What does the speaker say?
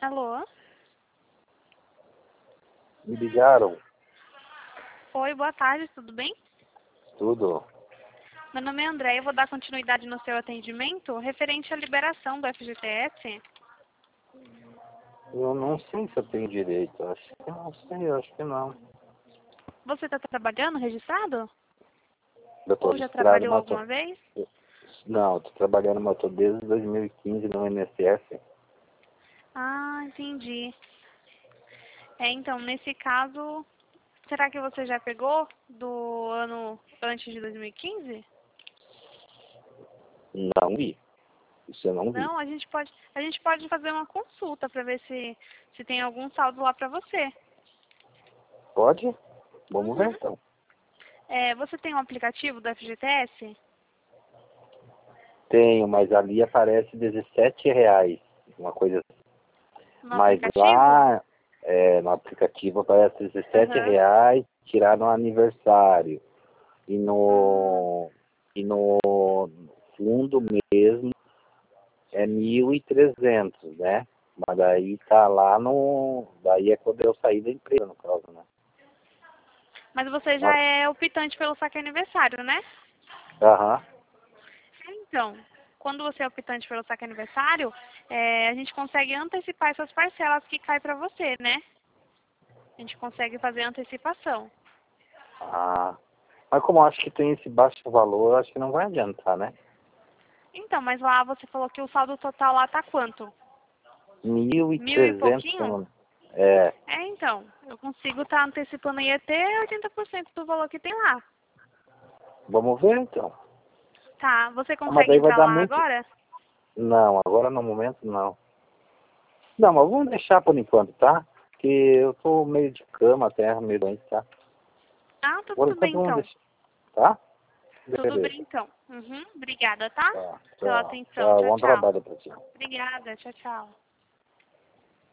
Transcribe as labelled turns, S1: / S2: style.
S1: Alô?
S2: Me ligaram?
S1: Oi, boa tarde, tudo bem?
S2: Tudo.
S1: Meu nome é André, eu vou dar continuidade no seu atendimento referente à liberação do FGTS.
S2: Eu não sei se eu tenho direito. Acho que não sei, acho que não.
S1: Você está trabalhando registrado?
S2: Eu tô
S1: Ou já
S2: registrado,
S1: trabalhou
S2: mas tô...
S1: alguma vez?
S2: Não, eu tô trabalhando, mas eu tô desde 2015 no INSS.
S1: Ah, entendi. Então, nesse caso, será que você já pegou do ano antes de 2015?
S2: Não vi. Isso eu não vi.
S1: Não, a gente pode fazer uma consulta para ver se tem algum saldo lá para você.
S2: Pode? Vamos ver
S1: Uhum.
S2: então.
S1: Você tem um aplicativo do FGTS?
S2: Tenho, mas ali aparece R$17. Uma coisa assim.
S1: No
S2: Mas
S1: aplicativo?
S2: lá no aplicativo aparece R$17,
S1: Aham.
S2: tirar no aniversário. E
S1: Hum.
S2: no fundo mesmo é 1.300, né? Mas daí tá lá no... Daí é quando eu saí da empresa, no caso, né?
S1: Mas você já
S2: Nossa.
S1: é optante pelo saque aniversário, né?
S2: Aham.
S1: Então, quando você é optante pelo saque aniversário, a gente consegue antecipar essas parcelas que caem para você, né? A gente consegue fazer a antecipação.
S2: Ah. Mas como eu acho que tem esse baixo valor, eu acho que não vai adiantar, né?
S1: Então, mas lá você falou que o saldo total lá tá quanto?
S2: Mil e
S1: 1.000 e
S2: trezentos
S1: pouquinho?
S2: É.
S1: Então, eu consigo estar antecipando aí até 80% do valor que tem lá.
S2: Vamos ver então.
S1: Tá, você
S2: Ah, mas
S1: consegue
S2: daí vai
S1: entrar
S2: dar
S1: lá
S2: muito...
S1: agora?
S2: Não, agora no momento não. Não, mas vamos deixar por enquanto, tá? Porque eu tô meio de cama até, meio doente, tá?
S1: Ah, tá
S2: Por
S1: tudo bem
S2: enquanto vamos
S1: então.
S2: deixar, tá?
S1: Tudo bem
S2: Beleza.
S1: então. Uhum, obrigada, tá?
S2: Tá,
S1: Pela
S2: tchau.
S1: atenção.
S2: Tchau,
S1: Tchau,
S2: bom
S1: tchau.
S2: trabalho pra ti.
S1: Obrigada, tchau, tchau.